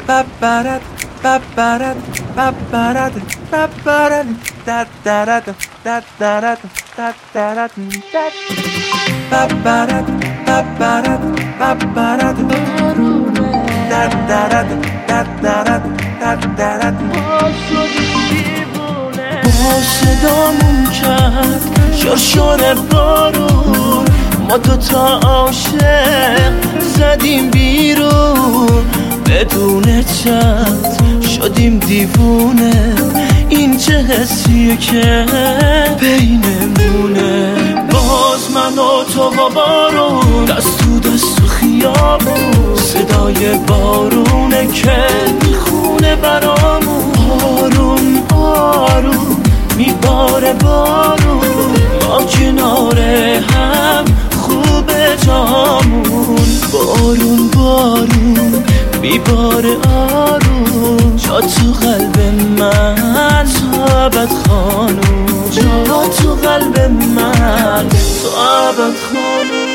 babarad babarad babarad babarad dadarad dadarad dadarad babarad babarad babarad dadarad dadarad dadarad با صدامون کرد شرشر بارون ما دوتا عاشق زدیم بیرون بدون چت شدیم دیوونه این چه حسیه که بینمونه باز من و تو و بارون دست تو دست و خیابون صدای بارونه که میخونه برامون آروم آروم میباره بارون ما کنار هم خوبه جامون بارون بارون میباره آروم جا تو قلب من تو ابد خانوم جا تو قلب من تو ابد خانوم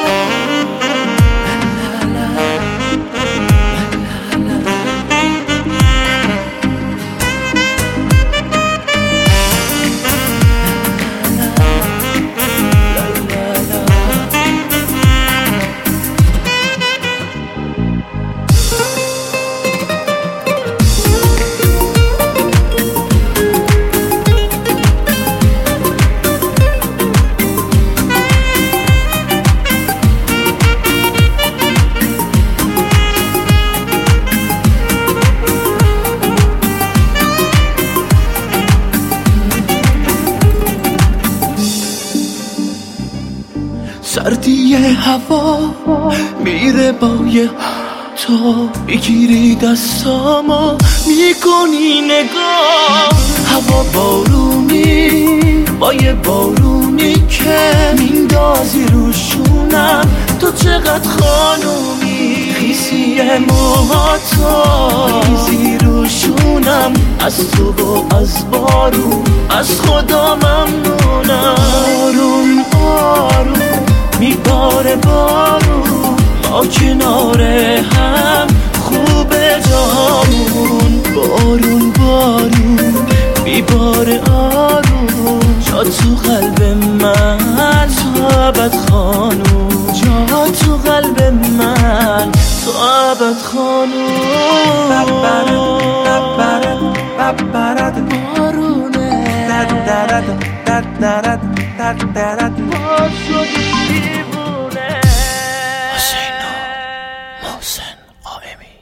سردی هوا میره با یه تو میگیری دستامو میکنی نگاه هوا بارونی با یه بارونی که میندازی روشونم تو چقدر خانومی خیسی موهاتو خیزی روشونم از تو و از بارون از خدا ممنونم آروم آروم میباره بارون ما کنار هم خوبه جامون بارون بارون میباره آروم جا تو قلب من تو ابد خانوم جا تو قلب من تو ابد خانوم ببرد ببرد بارونه دردرد دردرد دردرد ما شدیم دیوونه. حسین محسن قائمی.